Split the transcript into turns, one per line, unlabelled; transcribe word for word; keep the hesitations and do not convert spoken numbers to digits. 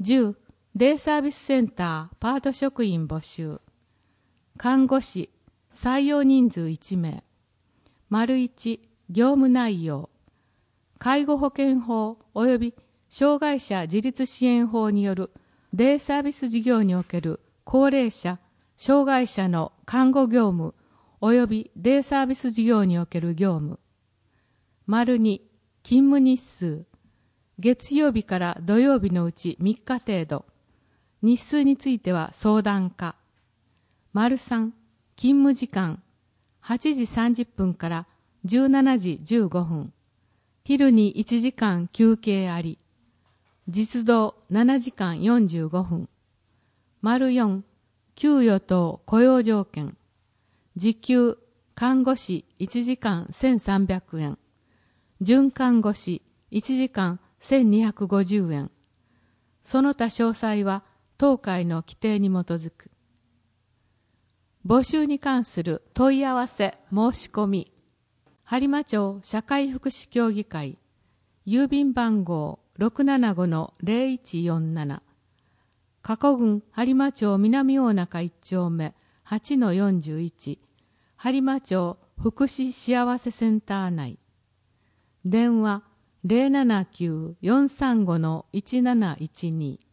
じゅう、デイサービスセンターパート職員募集。看護師、採用人数いち名。丸いち、業務内容。介護保険法及び障害者自立支援法によるデイサービス事業における高齢者、障害者の看護業務及びデイサービス事業における業務。丸に、勤務日数。月曜日から土曜日のうちみっか程度。日数については相談可。丸さん、勤務時間。はちじさんじゅっぷんからじゅうしちじじゅうごふん。昼にいちじかん休憩あり。実働ななじかんよんじゅうごふん。丸よん、給与等雇用条件。時給、看護師いちじかんせんさんびゃくえん。准看護師いちじかんせんにひゃくごじゅうえん。その他詳細は当会の規定に基づく。募集に関する問い合わせ申し込み。播磨町社会福祉協議会、郵便番号 ろくななごのゼロいちよんなな、加古郡播磨町南大中いち丁目 はちのよんじゅういち、播磨町福祉幸せセンター内。電話 ゼロななきゅうよんさんごのいちなないちに。